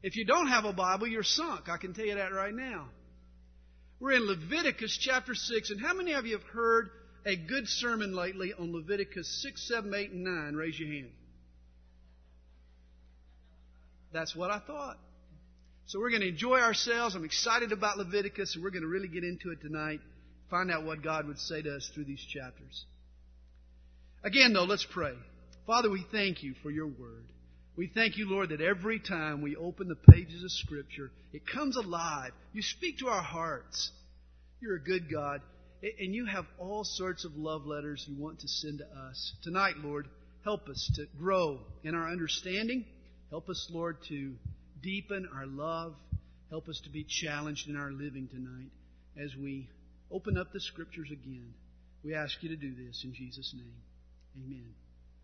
If you don't have a Bible, you're sunk. I can tell you that right now. We're in Leviticus chapter 6. And how many of you have heard a good sermon lately on Leviticus 6, 7, 8, and 9? Raise your hand. That's what I thought. So we're going to enjoy ourselves. I'm excited about Leviticus, and we're going to really get into it tonight. Find out what God would say to us through these chapters. Again, though, let's pray. Father, we thank you for your word. We thank you, Lord, that every time we open the pages of Scripture, it comes alive. You speak to our hearts. You're a good God, and you have all sorts of love letters you want to send to us. Tonight, Lord, help us to grow in our understanding. Help us, Lord, to deepen our love. Help us to be challenged in our living tonight as we open up the Scriptures again. We ask you to do this in Jesus' name. Amen.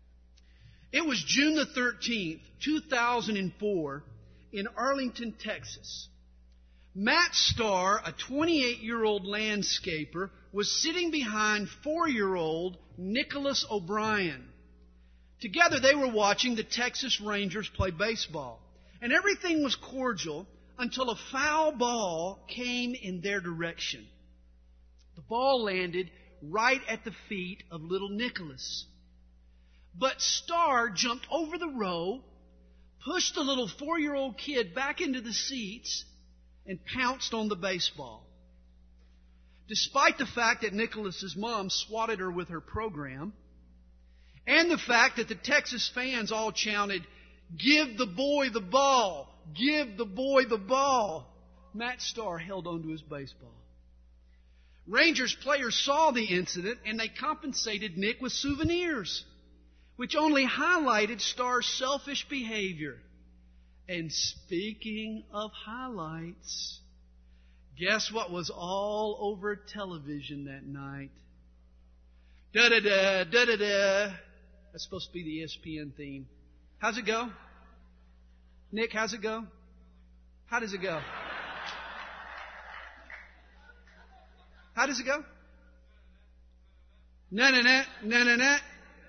It was June the 13th, 2004, in Arlington, Texas. Matt Starr, a 28-year-old landscaper, was sitting behind 4-year-old Nicholas O'Brien. Together they were watching the Texas Rangers play baseball. And everything was cordial until a foul ball came in their direction. The ball landed right at the feet of little Nicholas. But Starr jumped over the row, pushed the little 4-year-old kid back into the seats, and pounced on the baseball. Despite the fact that Nicholas's mom swatted her with her program, and the fact that the Texas fans all chanted, "Give the boy the ball! Give the boy the ball!" Matt Starr held on to his baseball. Rangers players saw the incident, and they compensated Nick with souvenirs, which only highlighted Starr's selfish behavior. And speaking of highlights, guess what was all over television that night? Da-da-da, da-da-da. That's supposed to be the ESPN theme. How's it go? Nick, how's it go? How does it go? How does it go? Na-na-na, na-na-na.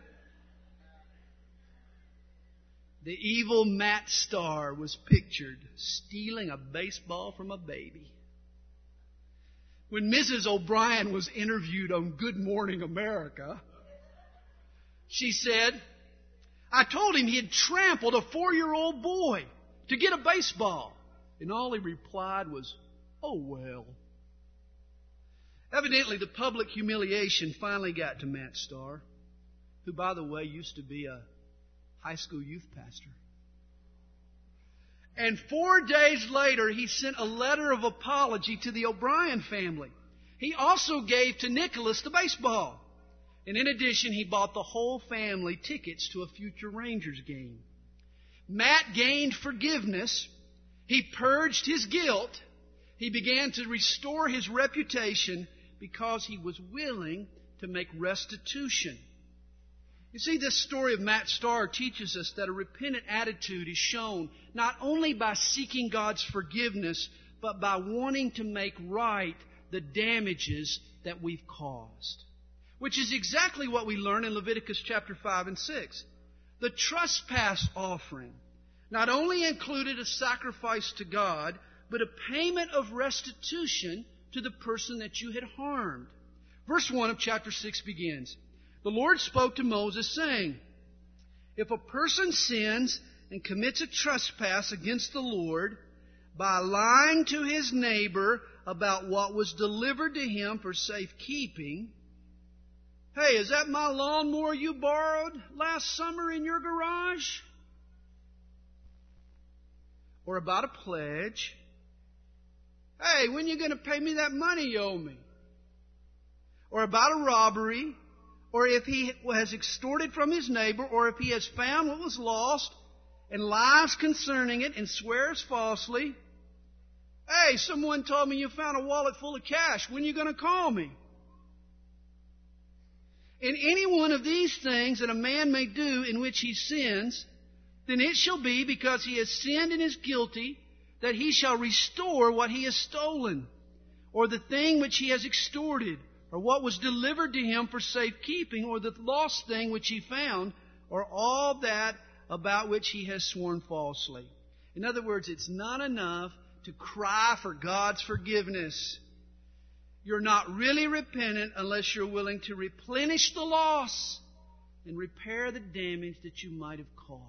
The evil Matt Starr was pictured stealing a baseball from a baby. When Mrs. O'Brien was interviewed on Good Morning America, she said, "I told him he had trampled a 4-year-old boy to get a baseball." And all he replied was, "Oh, well." Evidently, the public humiliation finally got to Matt Starr, who, by the way, used to be a high school youth pastor. And 4 days later, he sent a letter of apology to the O'Brien family. He also gave to Nicholas the baseball. And in addition, he bought the whole family tickets to a future Rangers game. Matt gained forgiveness. He purged his guilt. He began to restore his reputation because he was willing to make restitution. You see, this story of Matt Starr teaches us that a repentant attitude is shown not only by seeking God's forgiveness, but by wanting to make right the damages that we've caused. Which is exactly what we learn in Leviticus chapter 5 and 6. The trespass offering not only included a sacrifice to God, but a payment of restitution to the person that you had harmed. Verse 1 of chapter 6 begins, "The Lord spoke to Moses, saying, if a person sins and commits a trespass against the Lord by lying to his neighbor about what was delivered to him for safekeeping, hey, is that my lawnmower you borrowed last summer in your garage? Or about a pledge. Hey, when are you going to pay me that money you owe me? Or about a robbery. Or if he has extorted from his neighbor. Or if he has found what was lost and lies concerning it and swears falsely. Hey, someone told me you found a wallet full of cash. When are you going to call me? In any one of these things that a man may do in which he sins, then it shall be because he has sinned and is guilty that he shall restore what he has stolen, or the thing which he has extorted, or what was delivered to him for safekeeping, or the lost thing which he found, or all that about which he has sworn falsely. In other words, it's not enough to cry for God's forgiveness. You're not really repentant unless you're willing to replenish the loss and repair the damage that you might have caused.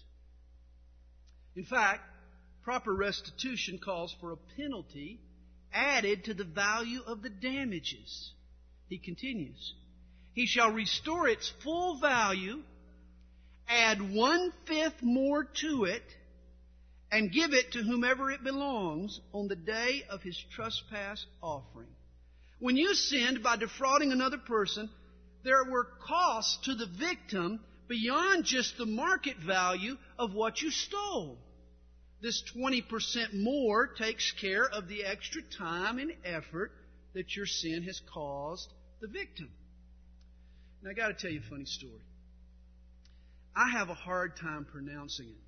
In fact, proper restitution calls for a penalty added to the value of the damages. He continues, he shall restore its full value, add 1/5 more to it, and give it to whomever it belongs on the day of his trespass offering. When you sinned by defrauding another person, there were costs to the victim beyond just the market value of what you stole. This 20% more takes care of the extra time and effort that your sin has caused the victim. Now, I got to tell you a funny story. I have a hard time pronouncing it,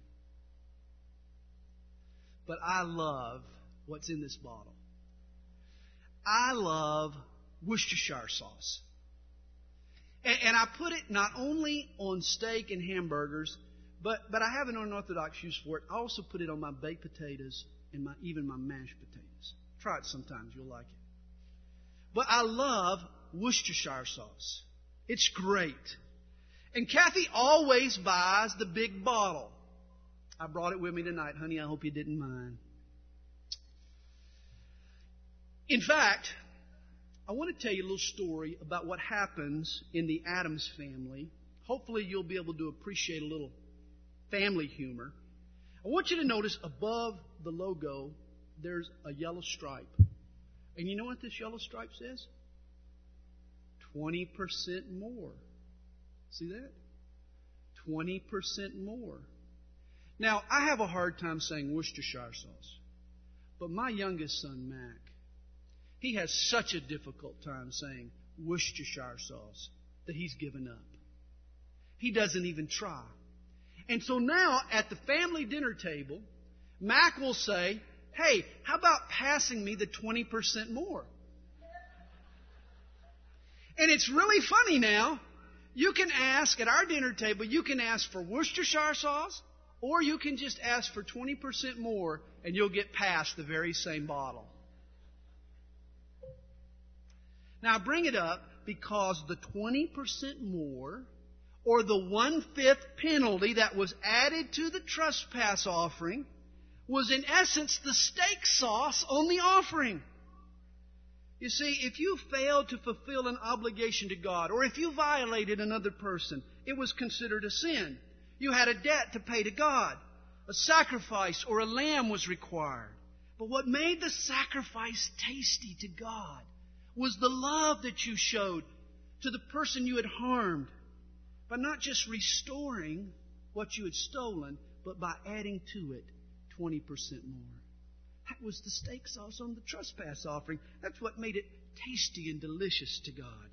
but I love what's in this bottle. I love Worcestershire sauce. And I put it not only on steak and hamburgers, but I have an unorthodox use for it. I also put it on my baked potatoes and even my mashed potatoes. Try it sometimes. You'll like it. But I love Worcestershire sauce. It's great. And Kathy always buys the big bottle. I brought it with me tonight, honey. I hope you didn't mind. In fact, I want to tell you a little story about what happens in the Addams family. Hopefully you'll be able to appreciate a little family humor. I want you to notice above the logo, there's a yellow stripe. And you know what this yellow stripe says? 20% more. See that? 20% more. Now, I have a hard time saying Worcestershire sauce. But my youngest son, Mac, he has such a difficult time saying Worcestershire sauce that he's given up. He doesn't even try. And so now at the family dinner table, Mac will say, hey, how about passing me the 20% more? And it's really funny now. You can ask at our dinner table, you can ask for Worcestershire sauce, or you can just ask for 20% more and you'll get past the very same bottle. Now, I bring it up because the 20% more, or the 1/5 penalty that was added to the trespass offering, was in essence the steak sauce on the offering. You see, if you failed to fulfill an obligation to God, or if you violated another person, it was considered a sin. You had a debt to pay to God. A sacrifice or a lamb was required. But what made the sacrifice tasty to God was the love that you showed to the person you had harmed, by not just restoring what you had stolen, but by adding to it 20% more. That was the steak sauce on the trespass offering. That's what made it tasty and delicious to God.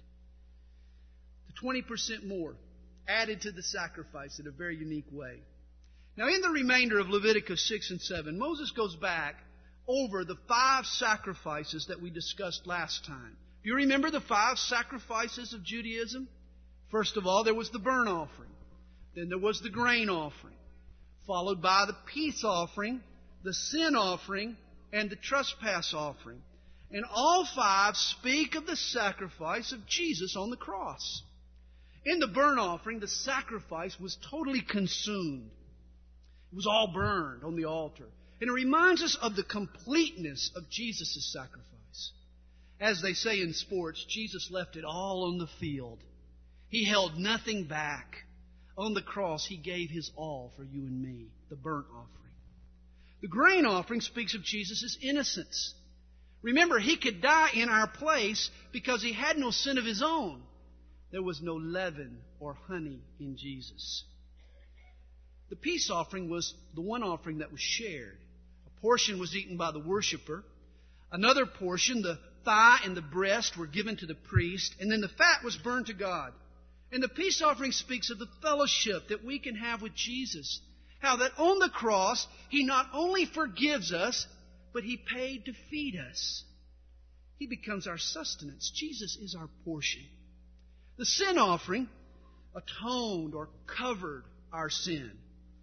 The 20% more added to the sacrifice in a very unique way. Now, in the remainder of Leviticus 6 and 7, Moses goes back over the 5 sacrifices that we discussed last time. Do you remember the 5 sacrifices of Judaism? First of all, there was the burnt offering. Then there was the grain offering, followed by the peace offering, the sin offering, and the trespass offering. And all 5 speak of the sacrifice of Jesus on the cross. In the burnt offering, the sacrifice was totally consumed. It was all burned on the altar. And it reminds us of the completeness of Jesus' sacrifice. As they say in sports, Jesus left it all on the field. He held nothing back. On the cross, He gave His all for you and me, the burnt offering. The grain offering speaks of Jesus' innocence. Remember, He could die in our place because He had no sin of His own. There was no leaven or honey in Jesus. The peace offering was the one offering that was shared. A portion was eaten by the worshiper. Another portion, the thigh and the breast, were given to the priest. And then the fat was burned to God. And the peace offering speaks of the fellowship that we can have with Jesus. How that on the cross, He not only forgives us, but He paid to feed us. He becomes our sustenance. Jesus is our portion. The sin offering atoned or covered our sin.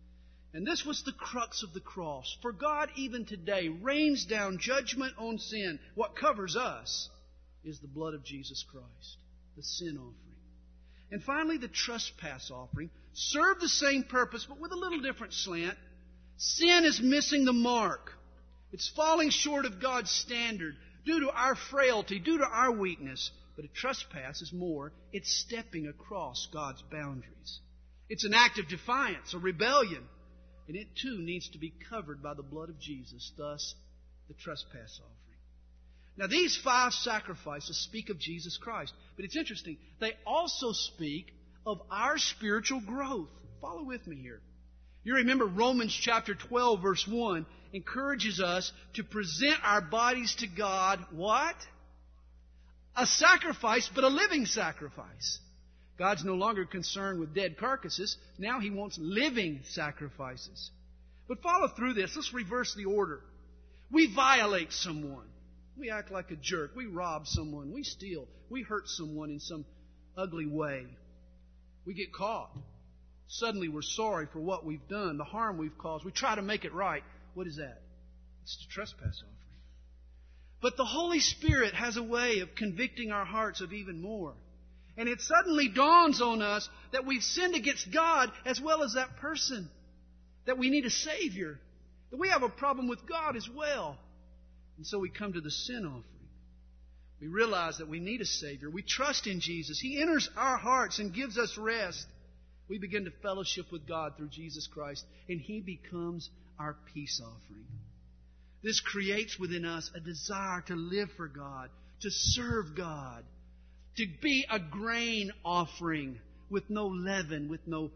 And this was the crux of the cross. For God even today rains down judgment on sin. What covers us is the blood of Jesus Christ, the sin offering. And finally, the trespass offering served the same purpose, but with a little different slant. Sin is missing the mark. It's falling short of God's standard due to our frailty, due to our weakness. But a trespass is more. It's stepping across God's boundaries. It's an act of defiance, a rebellion. And it too needs to be covered by the blood of Jesus, thus the trespass offering. Now these 5 sacrifices speak of Jesus Christ. But it's interesting, they also speak of our spiritual growth. Follow with me here. You remember Romans chapter 12 verse 1 encourages us to present our bodies to God, what? A sacrifice, but a living sacrifice. God's no longer concerned with dead carcasses. Now He wants living sacrifices. But follow through this. Let's reverse the order. We violate someone. We act like a jerk. We rob someone. We steal. We hurt someone in some ugly way. We get caught. Suddenly we're sorry for what we've done, the harm we've caused. We try to make it right. What is that? It's the trespass offering. But the Holy Spirit has a way of convicting our hearts of even more. And it suddenly dawns on us that we've sinned against God as well as that person. That we need a Savior. That we have a problem with God as well. And so we come to the sin offering. We realize that we need a Savior. We trust in Jesus. He enters our hearts and gives us rest. We begin to fellowship with God through Jesus Christ. And He becomes our peace offering. This creates within us a desire to live for God. To serve God. To be a grain offering with no leaven, with no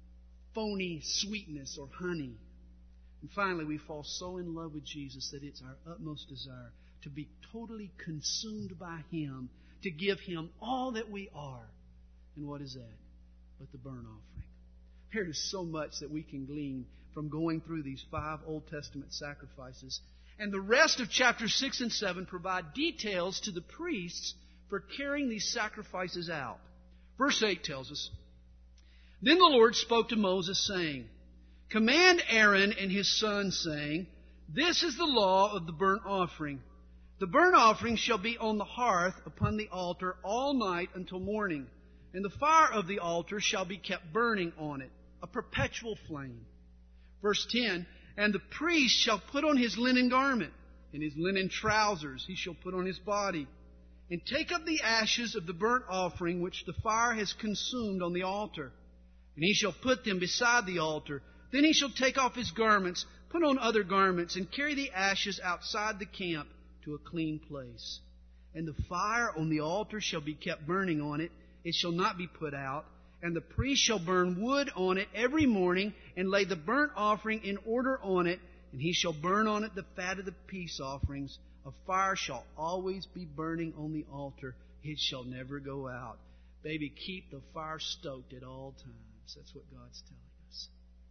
phony sweetness or honey. And finally, we fall so in love with Jesus that it's our utmost desire to be totally consumed by Him, to give Him all that we are. And what is that? But the burnt offering. There is so much that we can glean from going through these 5 Old Testament sacrifices. And the rest of chapters 6 and 7 provide details to the priests for carrying these sacrifices out. Verse 8 tells us, Then the Lord spoke to Moses, saying, Command Aaron and his sons, saying, This is the law of the burnt offering. The burnt offering shall be on the hearth upon the altar all night until morning, and the fire of the altar shall be kept burning on it, a perpetual flame. Verse 10, And the priest shall put on his linen garment, and his linen trousers he shall put on his body, and take up the ashes of the burnt offering which the fire has consumed on the altar. And he shall put them beside the altar. Then he shall take off his garments, put on other garments, and carry the ashes outside the camp to a clean place. And the fire on the altar shall be kept burning on it. It shall not be put out. And the priest shall burn wood on it every morning, and lay the burnt offering in order on it. And he shall burn on it the fat of the peace offerings. A fire shall always be burning on the altar. It shall never go out. Baby, keep the fire stoked at all times. That's what God's telling us.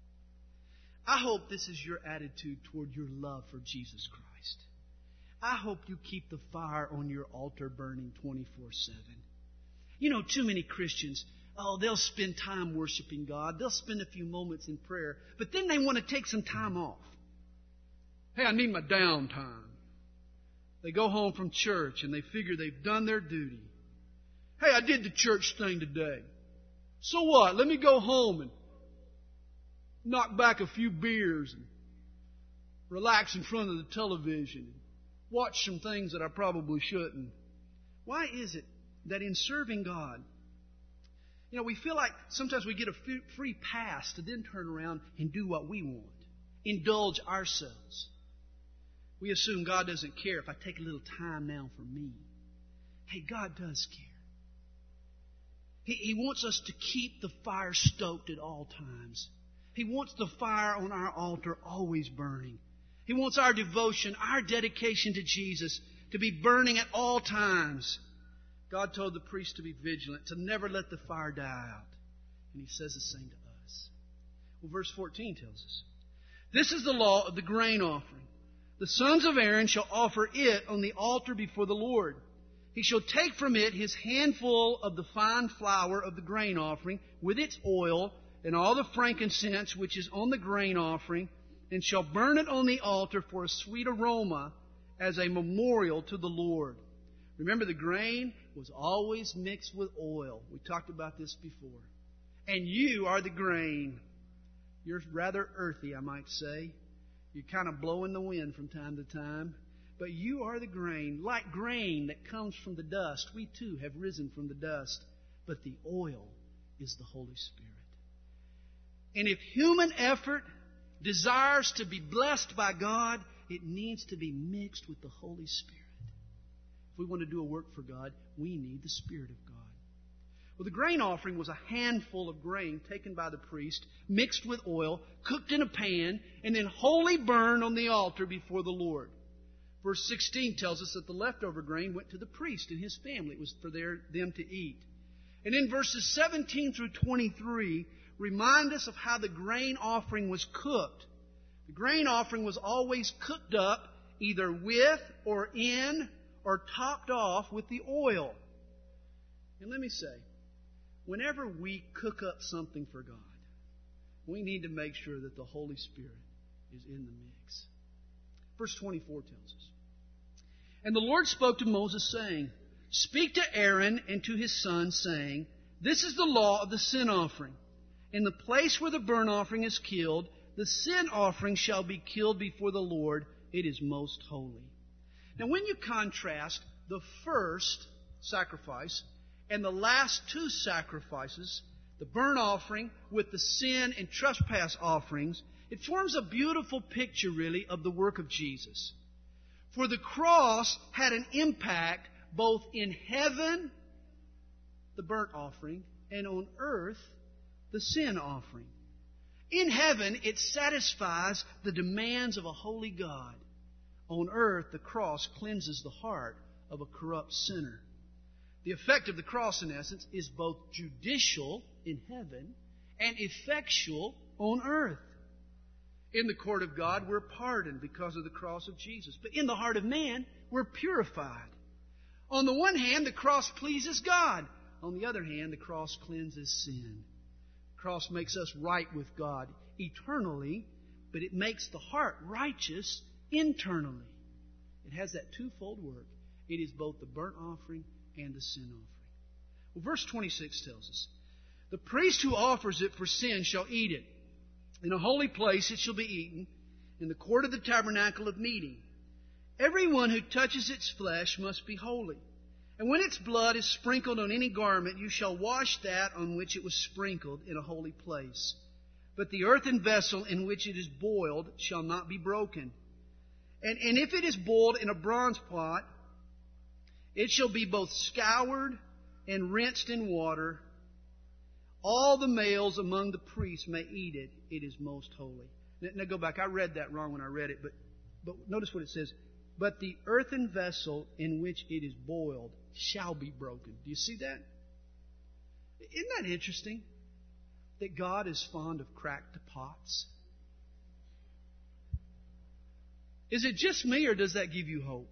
I hope this is your attitude toward your love for Jesus Christ. I hope you keep the fire on your altar burning 24/7. You know, too many Christians, they'll spend time worshiping God. They'll spend a few moments in prayer. But then they want to take some time off. Hey, I need my downtime. They go home from church and they figure they've done their duty. Hey, I did the church thing today. So what? Let me go home and knock back a few beers and relax in front of the television and watch some things that I probably shouldn't. Why is it that in serving God, we feel like sometimes we get a free pass to then turn around and do what we want, indulge ourselves. We assume God doesn't care if I take a little time now for me. Hey, God does care. He wants us to keep the fire stoked at all times. He wants the fire on our altar always burning. He wants our devotion, our dedication to Jesus to be burning at all times. God told the priest to be vigilant, to never let the fire die out. And He says the same to us. Well, verse 14 tells us, This is the law of the grain offering. The sons of Aaron shall offer it on the altar before the Lord. He shall take from it his handful of the fine flour of the grain offering with its oil, and all the frankincense which is on the grain offering, and shall burn it on the altar for a sweet aroma as a memorial to the Lord. Remember, the grain was always mixed with oil. We talked about this before. And you are the grain. You're rather earthy, I might say. You kind of blow in the wind from time to time. But you are the grain, like grain that comes from the dust. We too have risen from the dust. But the oil is the Holy Spirit. And if human effort desires to be blessed by God, it needs to be mixed with the Holy Spirit. If we want to do a work for God, we need the Spirit of God. Well, the grain offering was a handful of grain taken by the priest, mixed with oil, cooked in a pan, and then wholly burned on the altar before the Lord. Verse 16 tells us that the leftover grain went to the priest and his family. It was for them to eat. And in verses 17 through 23, remind us of how the grain offering was cooked. The grain offering was always cooked up either with or in or topped off with the oil. And let me say, whenever we cook up something for God, we need to make sure that the Holy Spirit is in the mix. Verse 24 tells us, "And the Lord spoke to Moses, saying, Speak to Aaron and to his sons, saying, This is the law of the sin offering. In the place where the burnt offering is killed, the sin offering shall be killed before the Lord. It is most holy." Now, when you contrast the first sacrifice and the last two sacrifices, the burnt offering with the sin and trespass offerings, it forms a beautiful picture, really, of the work of Jesus. For the cross had an impact both in heaven, the burnt offering, and on earth, the sin offering. In heaven, it satisfies the demands of a holy God. On earth, the cross cleanses the heart of a corrupt sinner. The effect of the cross, in essence, is both judicial in heaven and effectual on earth. In the court of God, we're pardoned because of the cross of Jesus. But in the heart of man, we're purified. On the one hand, the cross pleases God. On the other hand, the cross cleanses sin. The cross makes us right with God eternally, but it makes the heart righteous internally. It has that twofold work. It is both the burnt offering and the sin offering. Well, verse 26 tells us, "The priest who offers it for sin shall eat it. In a holy place it shall be eaten, in the court of the tabernacle of meeting. Everyone who touches its flesh must be holy. And when its blood is sprinkled on any garment, you shall wash that on which it was sprinkled in a holy place. But the earthen vessel in which it is boiled shall not be broken. And if it is boiled in a bronze pot, it shall be both scoured and rinsed in water. All the males among the priests may eat it. It is most holy." Now go back. I read that wrong when I read it, but notice what it says. "But the earthen vessel in which it is boiled shall be broken." Do you see that? Isn't that interesting? That God is fond of cracked pots? Is it just me, or does that give you hope?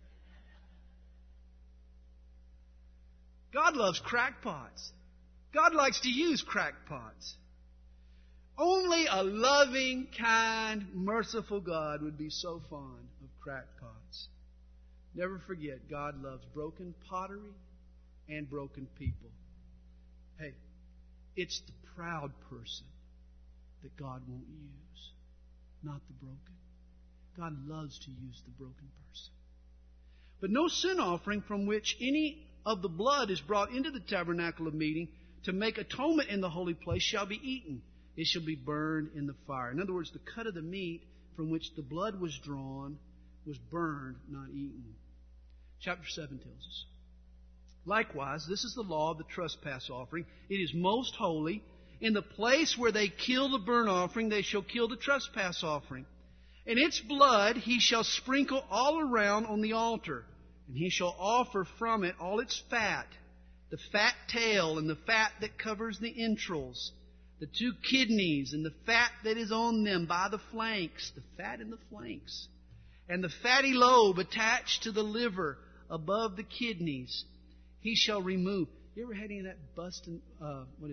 God loves cracked pots. God likes to use cracked pots. Only a loving, kind, merciful God would be so fond of cracked pots. Never forget, God loves broken pottery and broken people. Hey, it's the proud person that God won't use, not the broken. God loves to use the broken person. "But no sin offering from which any of the blood is brought into the tabernacle of meeting to make atonement in the holy place shall be eaten. It shall be burned in the fire." In other words, the cut of the meat from which the blood was drawn was burned, not eaten. Chapter 7 tells us, "Likewise, this is the law of the trespass offering. It is most holy. In the place where they kill the burnt offering, they shall kill the trespass offering. And its blood he shall sprinkle all around on the altar. And he shall offer from it all its fat, the fat tail and the fat that covers the entrails, the 2 kidneys and the fat that is on them by the flanks, the fat in the flanks, and the fatty lobe attached to the liver above the kidneys. He shall remove." You ever had any of that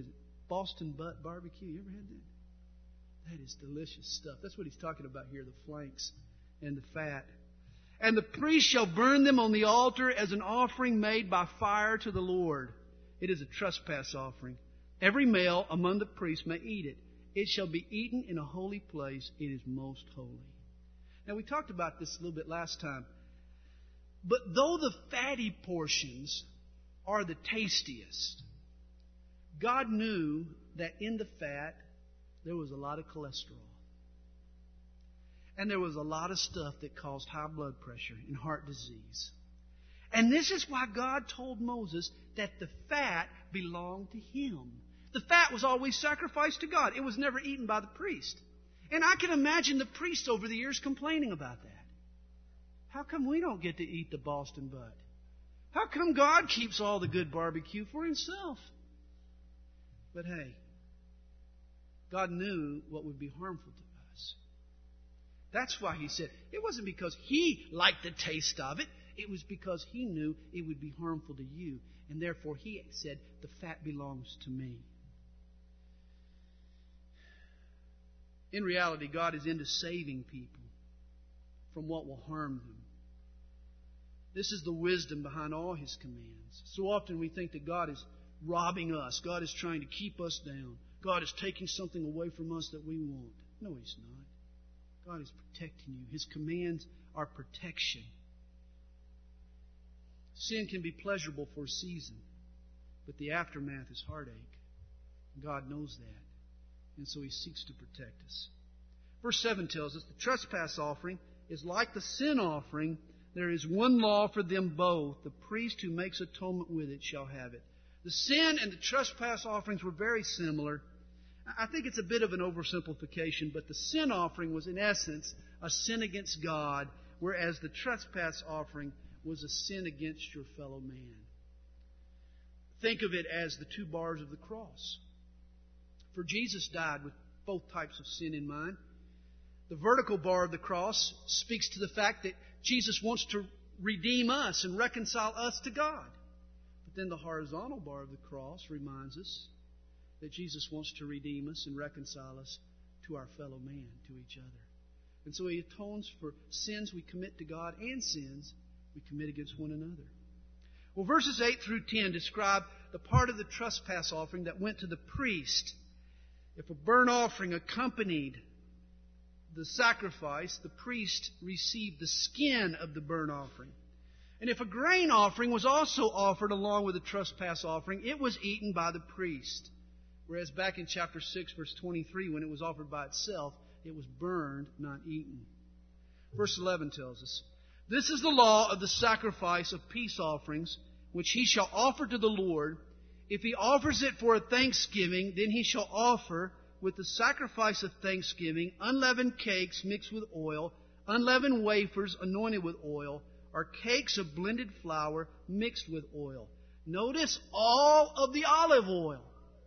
Boston butt barbecue. You ever had that? That is delicious stuff. That's what he's talking about here, the flanks and the fat. And the priest shall burn them on the altar as an offering made by fire to the Lord. It is a trespass offering. Every male among the priests may eat it. It shall be eaten in a holy place. It is most holy. Now, we talked about this a little bit last time. But though the fatty portions are the tastiest, God knew that in the fat there was a lot of cholesterol. And there was a lot of stuff that caused high blood pressure and heart disease. And this is why God told Moses that the fat belonged to Him. The fat was always sacrificed to God. It was never eaten by the priest. And I can imagine the priests over the years complaining about that. How come we don't get to eat the Boston butt? How come God keeps all the good barbecue for Himself? But hey, God knew what would be harmful to us. That's why He said, it wasn't because He liked the taste of it. It was because He knew it would be harmful to you. And therefore He said, the fat belongs to me. In reality, God is into saving people from what will harm them. This is the wisdom behind all His commands. So often we think that God is robbing us. God is trying to keep us down. God is taking something away from us that we want. No, He's not. God is protecting you. His commands are protection. Sin can be pleasurable for a season, but the aftermath is heartache. God knows that. And so He seeks to protect us. Verse 7 tells us the trespass offering is like the sin offering. There is one law for them both. The priest who makes atonement with it shall have it. The sin and the trespass offerings were very similar. I think it's a bit of an oversimplification, but the sin offering was in essence a sin against God, whereas the trespass offering was a sin against your fellow man. Think of it as the two bars of the cross. For Jesus died with both types of sin in mind. The vertical bar of the cross speaks to the fact that Jesus wants to redeem us and reconcile us to God. But then the horizontal bar of the cross reminds us that Jesus wants to redeem us and reconcile us to our fellow man, to each other. And so He atones for sins we commit to God and sins we commit against one another. Well, verses 8 through 10 describe the part of the trespass offering that went to the priest. If a burnt offering accompanied the sacrifice, the priest received the skin of the burnt offering. And if a grain offering was also offered along with the trespass offering, it was eaten by the priest. Whereas back in chapter 6, verse 23, when it was offered by itself, it was burned, not eaten. Verse 11 tells us, this is the law of the sacrifice of peace offerings, which he shall offer to the Lord. If he offers it for a thanksgiving, then he shall offer with the sacrifice of thanksgiving unleavened cakes mixed with oil, unleavened wafers anointed with oil, or cakes of blended flour mixed with oil. Notice all of the olive oil.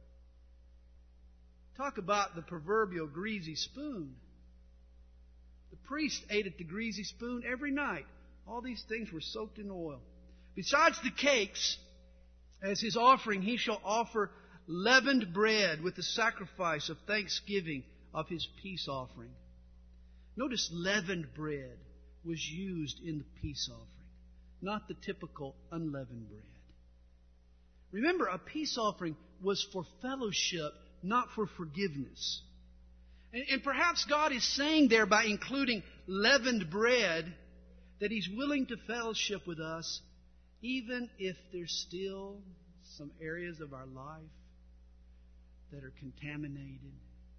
Talk about the proverbial greasy spoon. The priest ate at the greasy spoon every night. All these things were soaked in oil. Besides the cakes, as his offering, he shall offer leavened bread with the sacrifice of thanksgiving of his peace offering. Notice leavened bread was used in the peace offering, not the typical unleavened bread. Remember, a peace offering was for fellowship, not for forgiveness. And perhaps God is saying there by including leavened bread that He's willing to fellowship with us even if there's still some areas of our life that are contaminated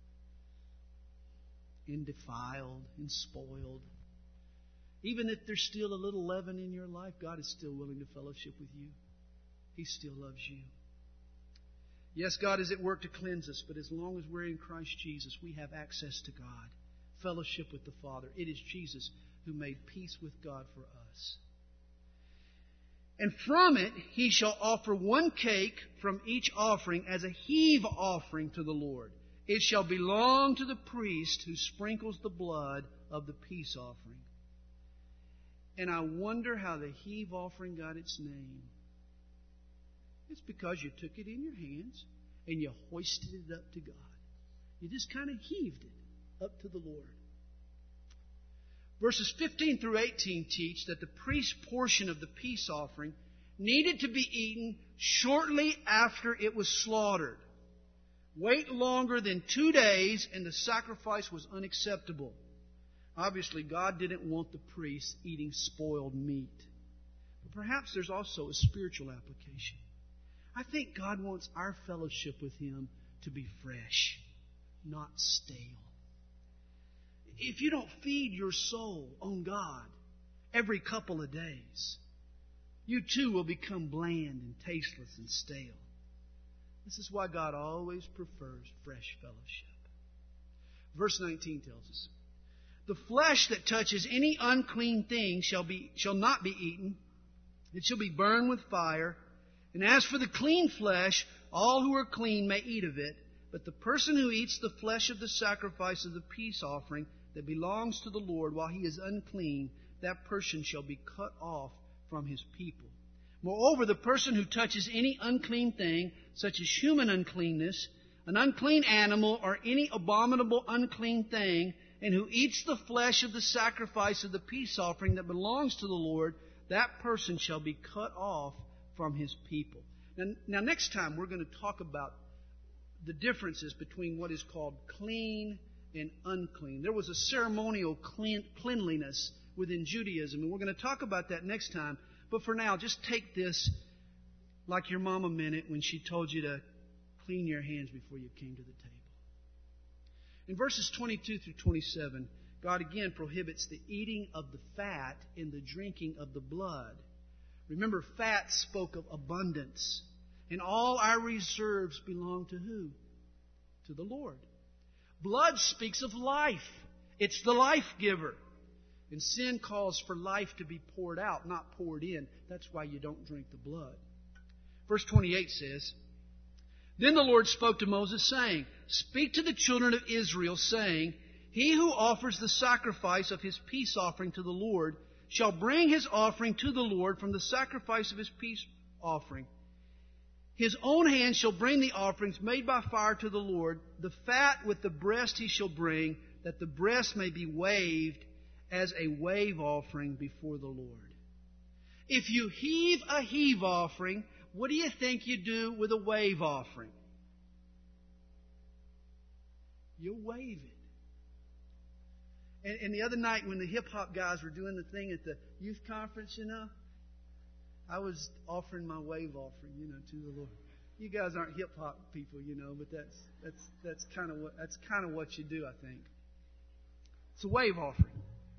and defiled and spoiled. Even if there's still a little leaven in your life, God is still willing to fellowship with you. He still loves you. Yes, God is at work to cleanse us, but as long as we're in Christ Jesus, we have access to God, fellowship with the Father. It is Jesus who made peace with God for us. And from it he shall offer one cake from each offering as a heave offering to the Lord. It shall belong to the priest who sprinkles the blood of the peace offering. And I wonder how the heave offering got its name. It's because you took it in your hands and you hoisted it up to God. You just kind of heaved it up to the Lord. Verses 15 through 18 teach that the priest's portion of the peace offering needed to be eaten shortly after it was slaughtered. Wait longer than 2 days and the sacrifice was unacceptable. Obviously, God didn't want the priests eating spoiled meat. But perhaps there's also a spiritual application. I think God wants our fellowship with Him to be fresh, not stale. If you don't feed your soul on God every couple of days, you too will become bland and tasteless and stale. This is why God always prefers fresh fellowship. Verse 19 tells us, the flesh that touches any unclean thing shall not be eaten. It shall be burned with fire. And as for the clean flesh, all who are clean may eat of it. But the person who eats the flesh of the sacrifice of the peace offering that belongs to the Lord while he is unclean, that person shall be cut off from his people. Moreover, the person who touches any unclean thing, such as human uncleanness, an unclean animal, or any abominable unclean thing, and who eats the flesh of the sacrifice of the peace offering that belongs to the Lord, that person shall be cut off from his people. Now next time we're going to talk about the differences between what is called clean and unclean. There was a ceremonial cleanliness within Judaism, and we're going to talk about that next time. But for now, just take this like your mama meant it when she told you to clean your hands before you came to the table. In verses 22 through 27, God again prohibits the eating of the fat and the drinking of the blood. Remember, fat spoke of abundance. And all our reserves belong to who? To the Lord. Blood speaks of life. It's the life giver. And sin calls for life to be poured out, not poured in. That's why you don't drink the blood. Verse 28 says, Then the Lord spoke to Moses, saying, Speak to the children of Israel, saying, He who offers the sacrifice of his peace offering to the Lord shall bring his offering to the Lord from the sacrifice of his peace offering. His own hand shall bring the offerings made by fire to the Lord. The fat with the breast he shall bring, that the breast may be waved as a wave offering before the Lord. If you heave a heave offering, what do you think you do with a wave offering? You wave it. And the other night when the hip-hop guys were doing the thing at the youth conference, I was offering my wave offering, to the Lord. You guys aren't hip-hop people, but that's kind of what you do, I think. It's a wave offering.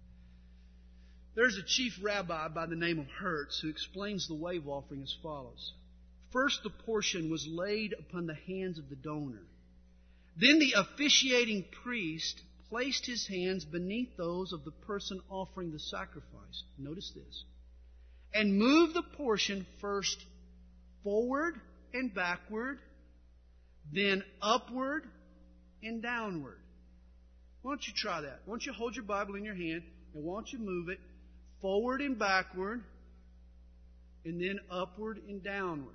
There's a chief rabbi by the name of Hertz who explains the wave offering as follows. First, the portion was laid upon the hands of the donor. Then the officiating priest placed his hands beneath those of the person offering the sacrifice. Notice this. And moved the portion first forward and backward, then upward and downward. Why don't you try that? Why don't you hold your Bible in your hand and why don't you move it forward and backward and then upward and downward?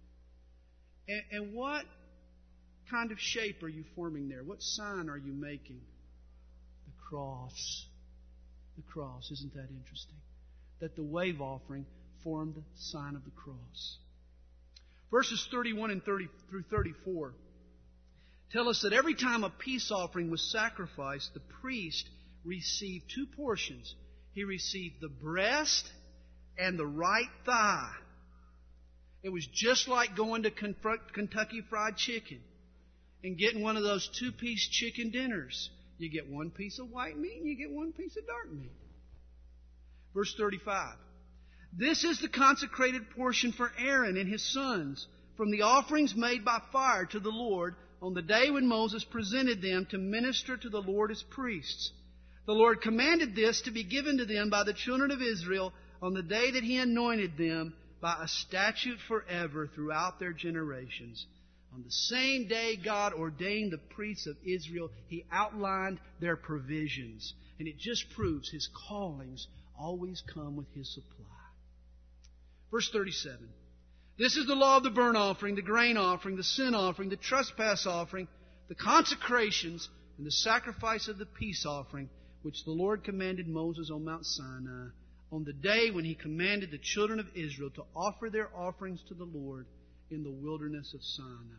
And what kind of shape are you forming there? What sign are you making? The cross. The cross. Isn't that interesting? That the wave offering formed the sign of the cross. Verses 31 and 30 through 34 tell us that every time a peace offering was sacrificed, the priest received two portions. He received the breast and the right thigh. It was just like going to Kentucky Fried Chicken and getting one of those two-piece chicken dinners. You get one piece of white meat and you get one piece of dark meat. Verse 35. This is the consecrated portion for Aaron and his sons from the offerings made by fire to the Lord on the day when Moses presented them to minister to the Lord as priests. The Lord commanded this to be given to them by the children of Israel on the day that He anointed them by a statute forever throughout their generations. On the same day God ordained the priests of Israel, He outlined their provisions. And it just proves His callings always come with His supply. Verse 37. This is the law of the burnt offering, the grain offering, the sin offering, the trespass offering, the consecrations, and the sacrifice of the peace offering, which the Lord commanded Moses on Mount Sinai, on the day when He commanded the children of Israel to offer their offerings to the Lord in the wilderness of Sinai.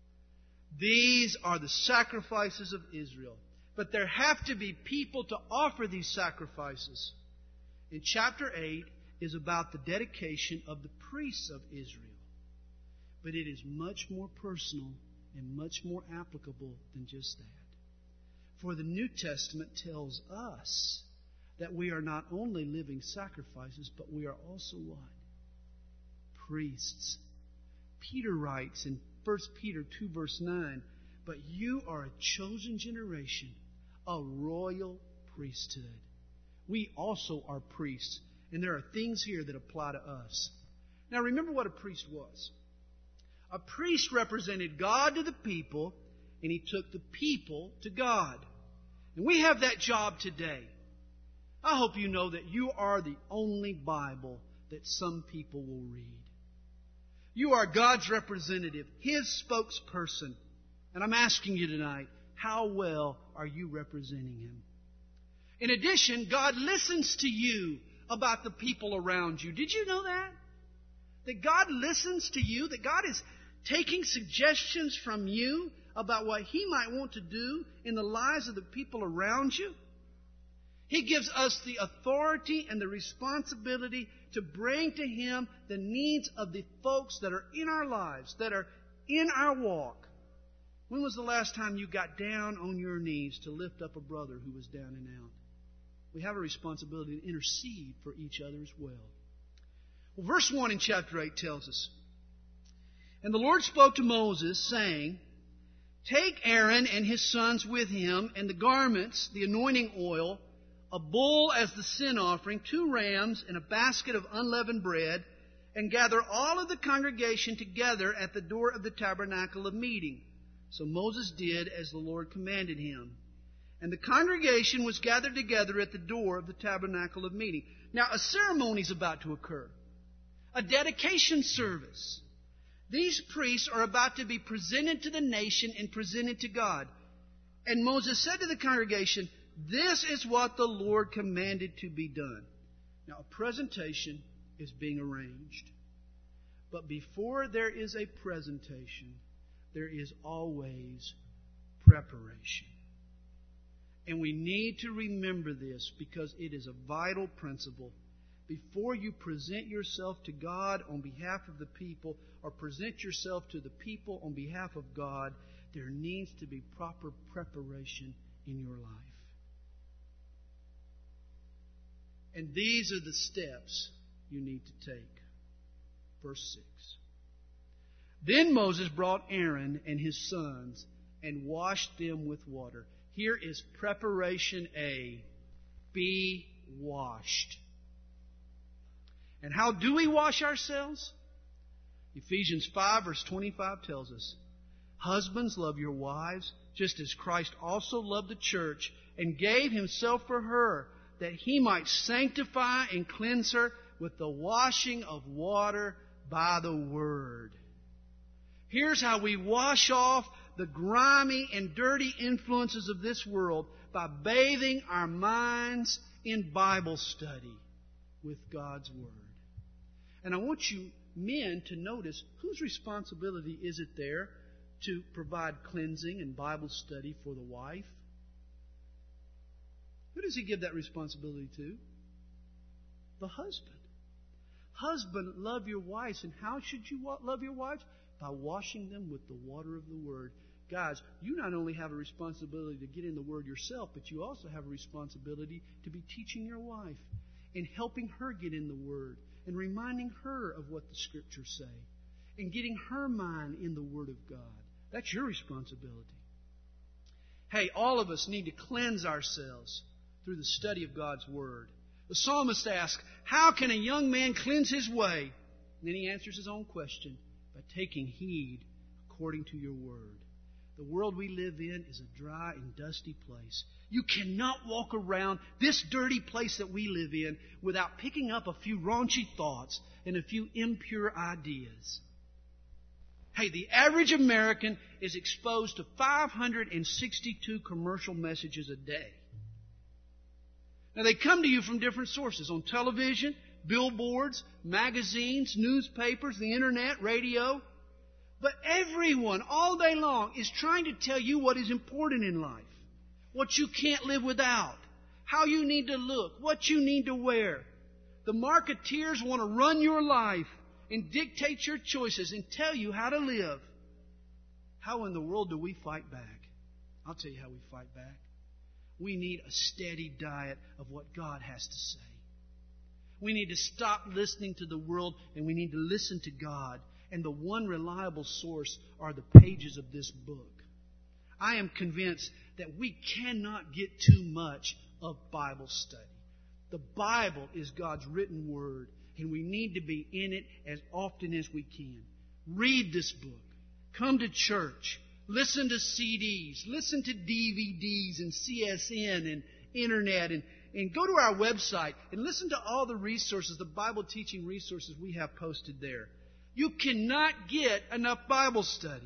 These are the sacrifices of Israel. But there have to be people to offer these sacrifices. In chapter 8 is about the dedication of the priests of Israel. But it is much more personal and much more applicable than just that. For the New Testament tells us that we are not only living sacrifices, but we are also what? Priests. Peter writes in 1 Peter 2 verse 9, but you are a chosen generation, a royal priesthood. We also are priests, and there are things here that apply to us. Now remember what a priest was. A priest represented God to the people, and he took the people to God. And we have that job today. I hope you know that you are the only Bible that some people will read. You are God's representative, His spokesperson. And I'm asking you tonight, how well are you representing Him? In addition, God listens to you about the people around you. Did you know that? That God listens to you, that God is taking suggestions from you about what He might want to do in the lives of the people around you. He gives us the authority and the responsibility to bring to Him the needs of the folks that are in our lives, that are in our walk. When was the last time you got down on your knees to lift up a brother who was down and out? We have a responsibility to intercede for each other as well. Well, verse 1 in chapter 8 tells us, and the Lord spoke to Moses, saying, take Aaron and his sons with him, and the garments, the anointing oil, a bull as the sin offering, 2 rams, and a basket of unleavened bread, and gather all of the congregation together at the door of the tabernacle of meeting. So Moses did as the Lord commanded him. And the congregation was gathered together at the door of the tabernacle of meeting. Now a ceremony is about to occur. A dedication service. These priests are about to be presented to the nation and presented to God. And Moses said to the congregation, this is what the Lord commanded to be done. Now, a presentation is being arranged. But before there is a presentation, there is always preparation. And we need to remember this because it is a vital principle. Before you present yourself to God on behalf of the people, or present yourself to the people on behalf of God, there needs to be proper preparation in your life. And these are the steps you need to take. Verse 6. Then Moses brought Aaron and his sons and washed them with water. Here is preparation A. Be washed. And how do we wash ourselves? Ephesians 5 verse 25 tells us, husbands, love your wives, just as Christ also loved the church and gave Himself for her, that He might sanctify and cleanse her with the washing of water by the Word. Here's how we wash off the grimy and dirty influences of this world, by bathing our minds in Bible study with God's Word. And I want you men to notice, whose responsibility is it there to provide cleansing and Bible study for the wife? Who does He give that responsibility to? The husband. Husband, love your wives. And how should you love your wives? By washing them with the water of the Word. Guys, you not only have a responsibility to get in the Word yourself, but you also have a responsibility to be teaching your wife and helping her get in the Word and reminding her of what the Scriptures say and getting her mind in the Word of God. That's your responsibility. Hey, all of us need to cleanse ourselves through the study of God's Word. The psalmist asks, how can a young man cleanse his way? And then he answers his own question, by taking heed according to your Word. The world we live in is a dry and dusty place. You cannot walk around this dirty place that we live in without picking up a few raunchy thoughts and a few impure ideas. Hey, the average American is exposed to 562 commercial messages a day. Now, they come to you from different sources, on television, billboards, magazines, newspapers, the internet, radio. But everyone, all day long, is trying to tell you what is important in life, what you can't live without, how you need to look, what you need to wear. The marketeers want to run your life and dictate your choices and tell you how to live. How in the world do we fight back? I'll tell you how we fight back. We need a steady diet of what God has to say. We need to stop listening to the world and we need to listen to God. And the one reliable source are the pages of this book. I am convinced that we cannot get too much of Bible study. The Bible is God's written word, and we need to be in it as often as we can. Read this book. Come to church. Listen to CDs. Listen to DVDs and CSN and internet. And go to our website and listen to all the resources, the Bible teaching resources we have posted there. You cannot get enough Bible study.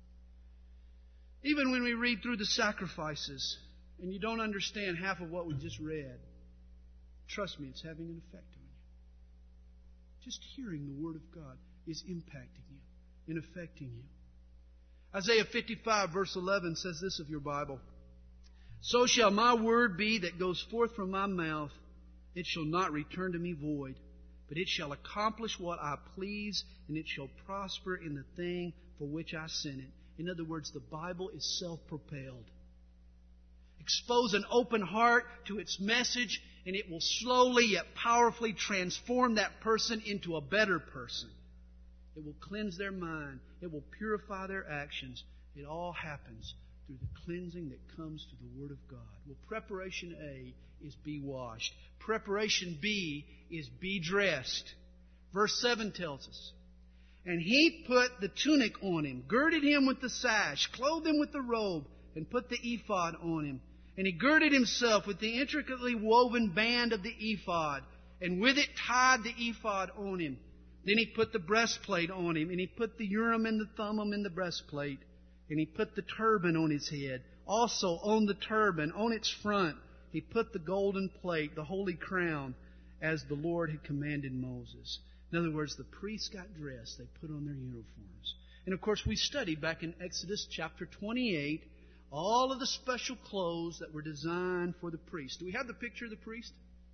Even when we read through the sacrifices and you don't understand half of what we just read, trust me, it's having an effect on you. Just hearing the Word of God is impacting you and affecting you. Isaiah 55 verse 11 says this of your Bible. So shall my word be that goes forth from my mouth. It shall not return to me void, but it shall accomplish what I please, and it shall prosper in the thing for which I sent it. In other words, the Bible is self-propelled. Expose an open heart to its message, and it will slowly yet powerfully transform that person into a better person. It will cleanse their mind. It will purify their actions. It all happens through the cleansing that comes through the Word of God. Well, preparation A is be washed. Preparation B is be dressed. Verse 7 tells us, and he put the tunic on him, girded him with the sash, clothed him with the robe, and put the ephod on him. And he girded himself with the intricately woven band of the ephod, and with it tied the ephod on him. Then he put the breastplate on him, and he put the Urim and the Thummim in the breastplate, and he put the turban on his head. Also on the turban, on its front, he put the golden plate, the holy crown, as the Lord had commanded Moses. In other words, the priests got dressed. They put on their uniforms. And of course, we studied back in Exodus chapter 28 all of the special clothes that were designed for the priest. Do we have the picture of the priest?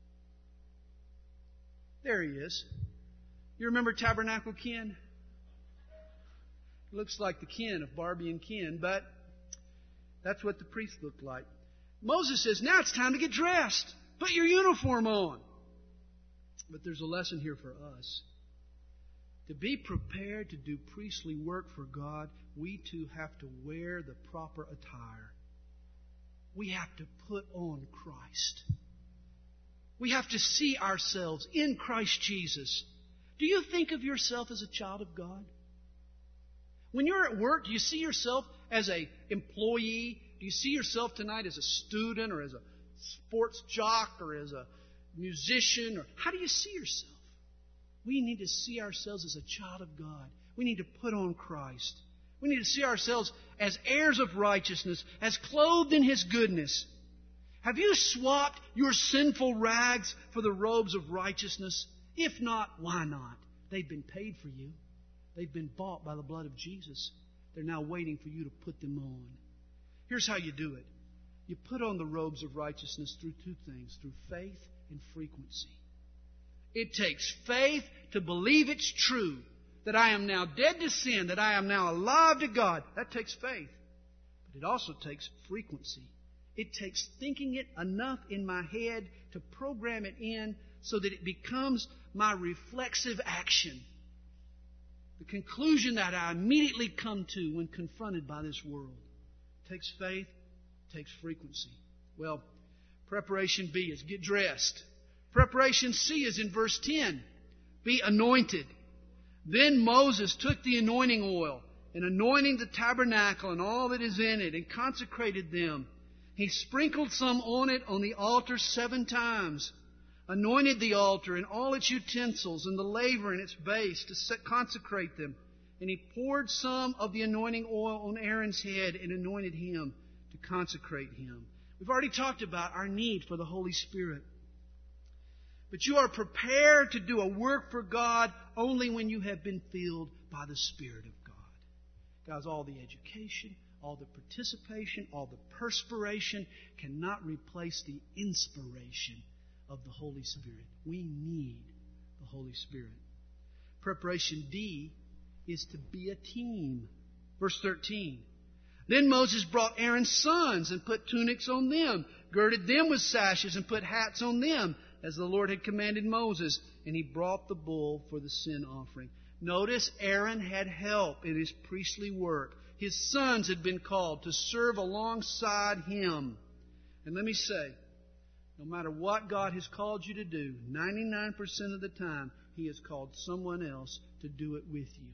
There he is. You remember Tabernacle Ken? Looks like the Ken of Barbie and Ken, but that's what the priest looked like. Moses says, now it's time to get dressed. Put your uniform on. But there's a lesson here for us. To be prepared to do priestly work for God, we too have to wear the proper attire. We have to put on Christ. We have to see ourselves in Christ Jesus. Do you think of yourself as a child of God? When you're at work, do you see yourself as an employee? Do you see yourself tonight as a student or as a sports jock or as a musician? Or how do you see yourself? We need to see ourselves as a child of God. We need to put on Christ. We need to see ourselves as heirs of righteousness, as clothed in His goodness. Have you swapped your sinful rags for the robes of righteousness? If not, why not? They've been paid for you. They've been bought by the blood of Jesus. They're now waiting for you to put them on. Here's how you do it. You put on the robes of righteousness through two things, through faith and frequency. It takes faith to believe it's true, that I am now dead to sin, that I am now alive to God. That takes faith. But it also takes frequency. It takes thinking it enough in my head to program it in so that it becomes my reflexive action. The conclusion that I immediately come to when confronted by this world. It takes faith, it takes frequency. Well, preparation B is get dressed. Preparation C is in verse 10. Be anointed. Then Moses took the anointing oil and anointing the tabernacle and all that is in it, and consecrated them. He sprinkled some on it on the altar 7 times, anointed the altar and all its utensils and the laver and its base to consecrate them. And he poured some of the anointing oil on Aaron's head and anointed him to consecrate him. We've already talked about our need for the Holy Spirit. But you are prepared to do a work for God only when you have been filled by the Spirit of God. Guys, all the education, all the participation, all the perspiration cannot replace the inspiration of the Holy Spirit. We need the Holy Spirit. Preparation D is to be a team. Verse 13. Then Moses brought Aaron's sons and put tunics on them, girded them with sashes and put hats on them, as the Lord had commanded Moses. And he brought the bull for the sin offering. Notice Aaron had help in his priestly work. His sons had been called to serve alongside him. And let me say, no matter what God has called you to do, 99% of the time, He has called someone else to do it with you.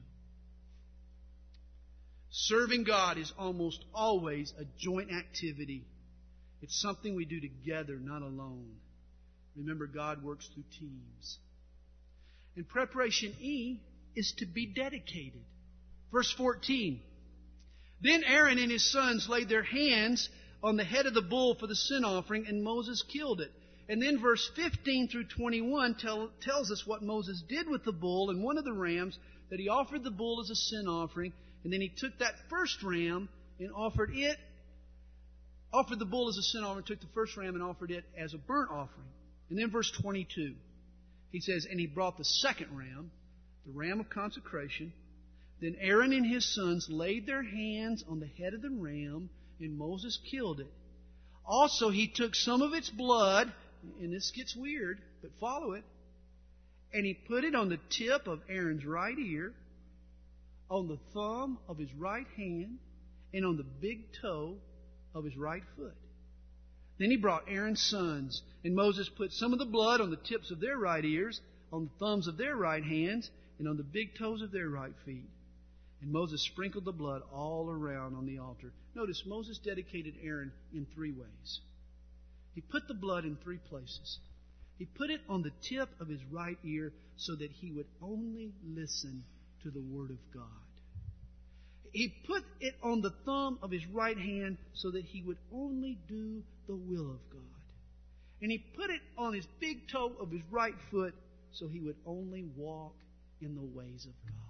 Serving God is almost always a joint activity. It's something we do together, not alone. Remember, God works through teams. And preparation E is to be dedicated. Verse 14. Then Aaron and his sons laid their hands on the head of the bull for the sin offering, and Moses killed it. And then verse 15 through 21 tells us what Moses did with the bull and one of the rams, that he offered the bull as a sin offering, and then he took that first ram and offered the bull as a sin offering, took the first ram and offered it as a burnt offering. And then verse 22, he says, and he brought the second ram, the ram of consecration. Then Aaron and his sons laid their hands on the head of the ram, and Moses killed it. Also, he took some of its blood, and this gets weird, but follow it, and he put it on the tip of Aaron's right ear, on the thumb of his right hand, and on the big toe of his right foot. Then he brought Aaron's sons, and Moses put some of the blood on the tips of their right ears, on the thumbs of their right hands, and on the big toes of their right feet. And Moses sprinkled the blood all around on the altar. Notice, Moses dedicated Aaron in 3 ways. He put the blood in 3 places. He put it on the tip of his right ear so that he would only listen to the Word of God. He put it on the thumb of his right hand so that he would only do the will of God. And he put it on his big toe of his right foot so he would only walk in the ways of God.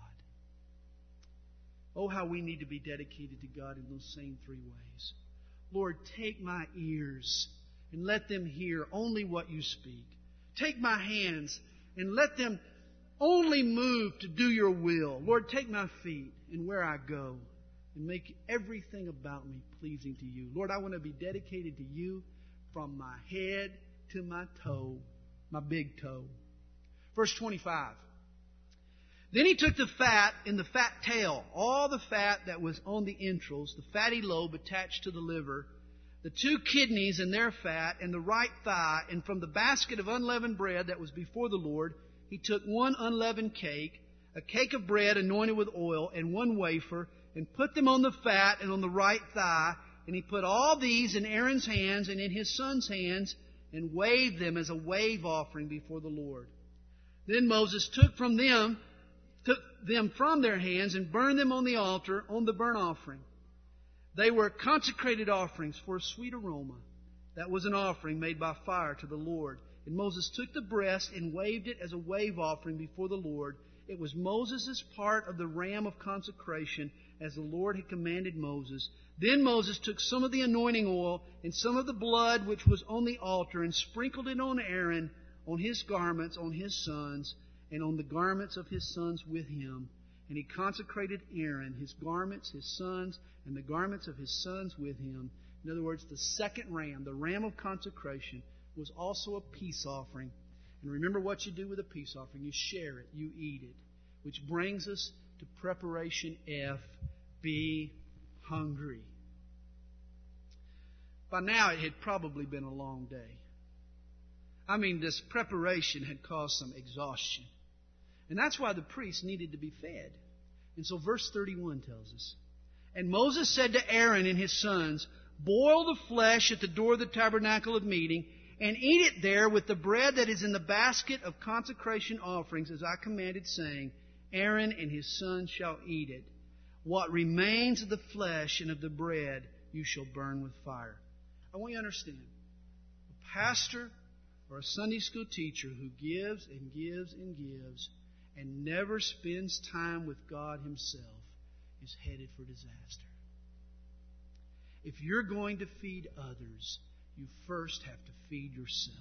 Oh, how we need to be dedicated to God in those same 3 ways. Lord, take my ears and let them hear only what you speak. Take my hands and let them only move to do your will. Lord, take my feet and where I go and make everything about me pleasing to you. Lord, I want to be dedicated to you from my head to my toe, my big toe. Verse 25. Then he took the fat and the fat tail, all the fat that was on the entrails, the fatty lobe attached to the liver, the 2 kidneys and their fat, and the right thigh, and from the basket of unleavened bread that was before the Lord, he took 1 unleavened cake, a cake of bread anointed with oil, and 1 wafer, and put them on the fat and on the right thigh, and he put all these in Aaron's hands and in his sons' hands, and waved them as a wave offering before the Lord. Then Moses took them from their hands and burned them on the altar on the burnt offering. They were consecrated offerings for a sweet aroma. That was an offering made by fire to the Lord. And Moses took the breast and waved it as a wave offering before the Lord. It was Moses' part of the ram of consecration, as the Lord had commanded Moses. Then Moses took some of the anointing oil and some of the blood which was on the altar and sprinkled it on Aaron, on his garments, on his sons, and on the garments of his sons with him. And he consecrated Aaron, his garments, his sons, and the garments of his sons with him. In other words, the second ram, the ram of consecration, was also a peace offering. And remember what you do with a peace offering. You share it. You eat it. Which brings us to preparation F. Be hungry. By now it had probably been a long day. I mean, this preparation had caused some exhaustion. And that's why the priests needed to be fed. And so verse 31 tells us, "And Moses said to Aaron and his sons, Boil the flesh at the door of the tabernacle of meeting, and eat it there with the bread that is in the basket of consecration offerings, as I commanded, saying, Aaron and his sons shall eat it. What remains of the flesh and of the bread you shall burn with fire." I want you to understand, a pastor or a Sunday school teacher who gives and gives and gives and never spends time with God Himself is headed for disaster. If you're going to feed others, you first have to feed yourself.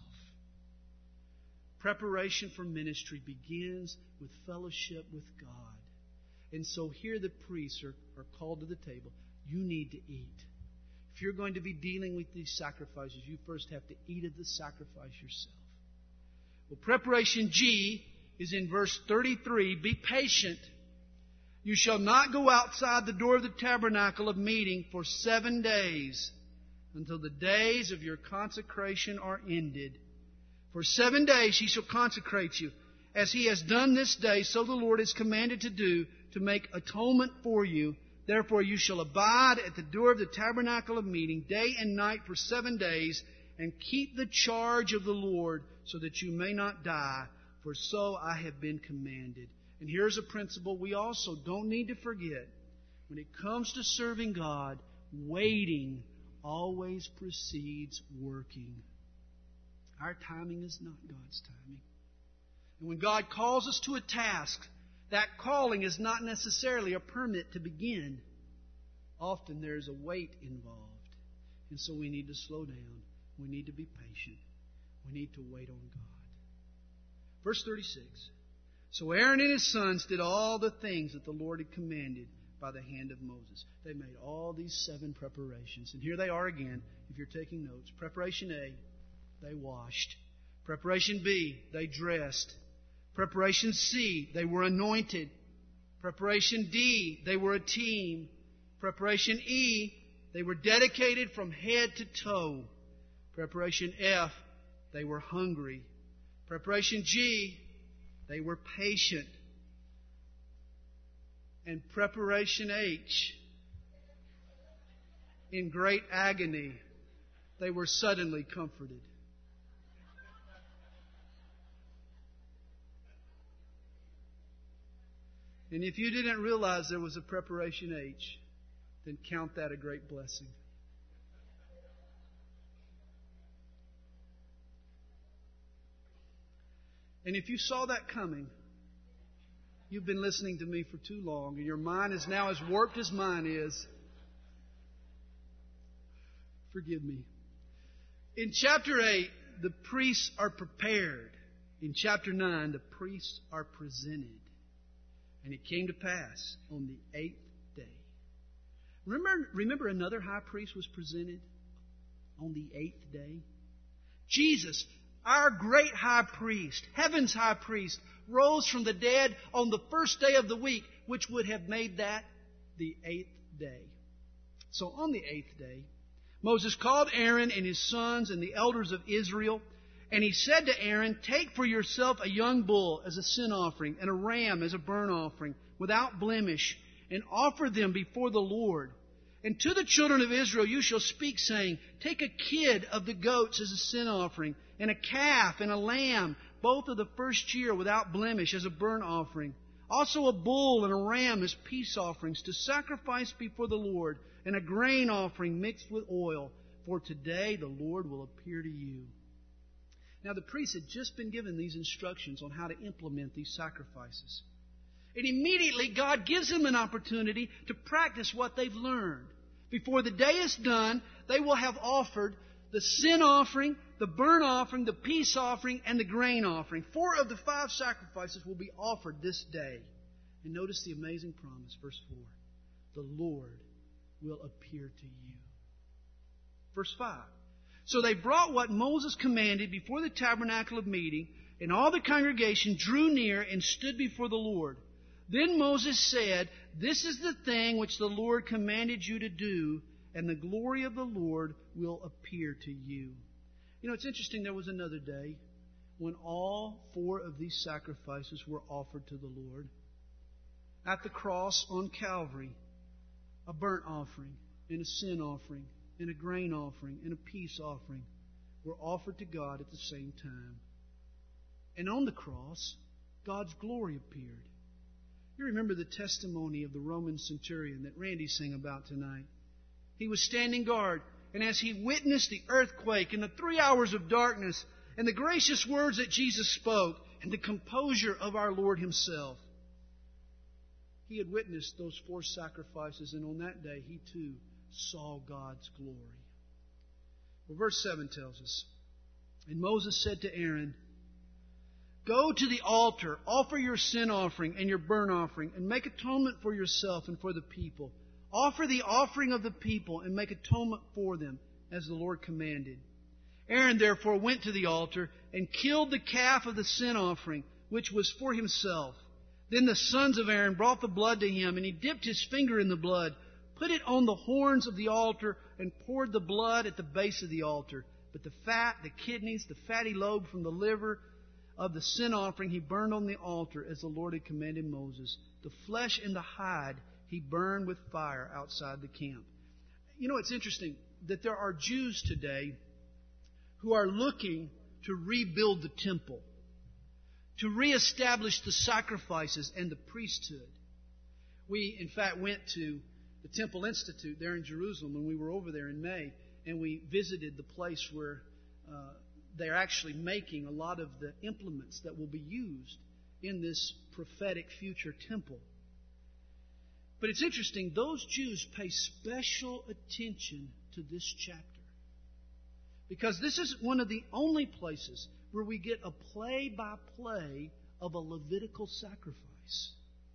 Preparation for ministry begins with fellowship with God. And so here the priests are called to the table. You need to eat. If you're going to be dealing with these sacrifices, you first have to eat of the sacrifice yourself. Well, preparation G is in verse 33. "Be patient. You shall not go outside the door of the tabernacle of meeting for 7 days, until the days of your consecration are ended. For 7 days He shall consecrate you, as He has done this day, so the Lord has commanded to do, to make atonement for you. Therefore you shall abide at the door of the tabernacle of meeting day and night for 7 days, and keep the charge of the Lord, so that you may not die, for so I have been commanded." And here's a principle we also don't need to forget. When it comes to serving God, waiting always precedes working. Our timing is not God's timing. And when God calls us to a task, that calling is not necessarily a permit to begin. Often there's a wait involved. And so we need to slow down. We need to be patient. We need to wait on God. Verse 36. "So Aaron and his sons did all the things that the Lord had commanded by the hand of Moses." They made all these 7 preparations. And here they are again, if you're taking notes. Preparation A, they washed. Preparation B, they dressed. Preparation C, they were anointed. Preparation D, they were a team. Preparation E, they were dedicated from head to toe. Preparation F, they were hungry. Preparation G, they were patient. And preparation H, in great agony, they were suddenly comforted. And if you didn't realize there was a preparation H, then count that a great blessing. And if you saw that coming, you've been listening to me for too long, and your mind is now as warped as mine is. Forgive me. In chapter 8, the priests are prepared. In chapter 9, the priests are presented. And it came to pass on the 8th day. Remember another high priest was presented on the 8th day? Jesus, our great high priest, heaven's high priest, rose from the dead on the first day of the week, which would have made that the 8th day. So on the 8th day, Moses called Aaron and his sons and the elders of Israel, and he said to Aaron, "Take for yourself a young bull as a sin offering and a ram as a burnt offering, without blemish, and offer them before the Lord. And to the children of Israel you shall speak, saying, Take a kid of the goats as a sin offering, and a calf and a lamb, both of the first year without blemish, as a burnt offering. Also a bull and a ram as peace offerings, to sacrifice before the Lord, and a grain offering mixed with oil. For today the Lord will appear to you." Now the priests had just been given these instructions on how to implement these sacrifices. And immediately God gives them an opportunity to practice what they've learned. Before the day is done, they will have offered the sin offering, the burnt offering, the peace offering, and the grain offering. 4 of the 5 sacrifices will be offered this day. And notice the amazing promise, verse 4. The Lord will appear to you. Verse 5. So they brought what Moses commanded before the tabernacle of meeting, and all the congregation drew near and stood before the Lord. Then Moses said, "This is the thing which the Lord commanded you to do, and the glory of the Lord will appear to you." You know, it's interesting, there was another day when all 4 of these sacrifices were offered to the Lord. at the cross on Calvary, a burnt offering and a sin offering and a grain offering and a peace offering were offered to God at the same time. And on the cross, God's glory appeared. You remember the testimony of the Roman centurion that Randy sang about tonight. He was standing guard, and as he witnessed the earthquake and the 3 hours of darkness and the gracious words that Jesus spoke and the composure of our Lord Himself, he had witnessed those 4 sacrifices, and on that day he too saw God's glory. Well, verse 7 tells us, "And Moses said to Aaron, 'Go to the altar, offer your sin offering and your burnt offering, and make atonement for yourself and for the people. Offer the offering of the people and make atonement for them, as the Lord commanded.' Aaron therefore went to the altar and killed the calf of the sin offering, which was for himself. Then the sons of Aaron brought the blood to him, and he dipped his finger in the blood, put it on the horns of the altar, and poured the blood at the base of the altar. But the fat, the kidneys, the fatty lobe from the liver of the sin offering he burned on the altar, as the Lord had commanded Moses. The flesh and the hide he burned with fire outside the camp." You know, it's interesting that there are Jews today who are looking to rebuild the temple, to reestablish the sacrifices and the priesthood. We, in fact, went to the Temple Institute there in Jerusalem when we were over there in May, and we visited the place where they're actually making a lot of the implements that will be used in this prophetic future temple. But it's interesting, those Jews pay special attention to this chapter, because this is one of the only places where we get a play-by-play of a Levitical sacrifice.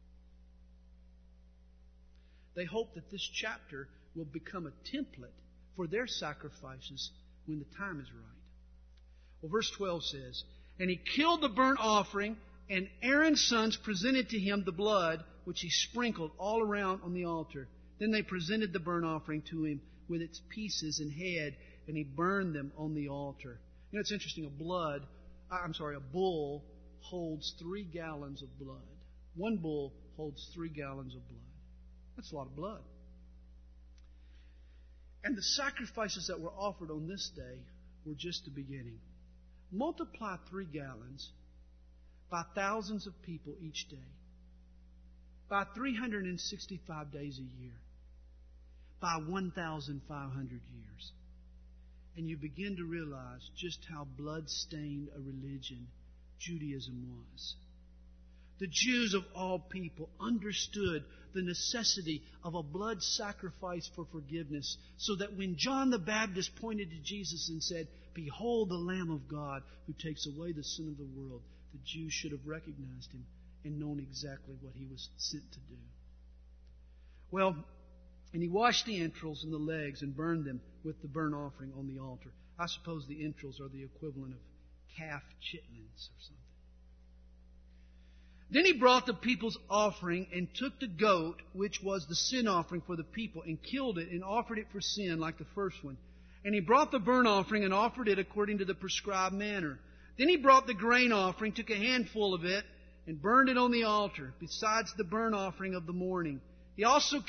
They hope that this chapter will become a template for their sacrifices when the time is right. Well, verse 12 says, "And he killed the burnt offering, and Aaron's sons presented to him the blood, which he sprinkled all around on the altar. Then they presented the burnt offering to him with its pieces and head, and he burned them on the altar." You know, it's interesting. A bull holds 3 gallons of blood. One bull holds 3 gallons of blood. That's a lot of blood. And the sacrifices that were offered on this day were just the beginning. Multiply 3 gallons by thousands of people each day, by 365 days a year, by 1,500 years. And you begin to realize just how blood-stained a religion Judaism was. The Jews of all people understood the necessity of a blood sacrifice for forgiveness, so that when John the Baptist pointed to Jesus and said, "Behold the Lamb of God who takes away the sin of the world," the Jews should have recognized him and known exactly what he was sent to do. Well, and he washed the entrails and the legs and burned them with the burnt offering on the altar. I suppose the entrails are the equivalent of calf chitlins or something. Then he brought the people's offering and took the goat, which was the sin offering for the people, and killed it and offered it for sin like the first one. And he brought the burnt offering and offered it according to the prescribed manner. Then he brought the grain offering, took a handful of it, and burned it on the altar, besides the burnt offering of the morning. He also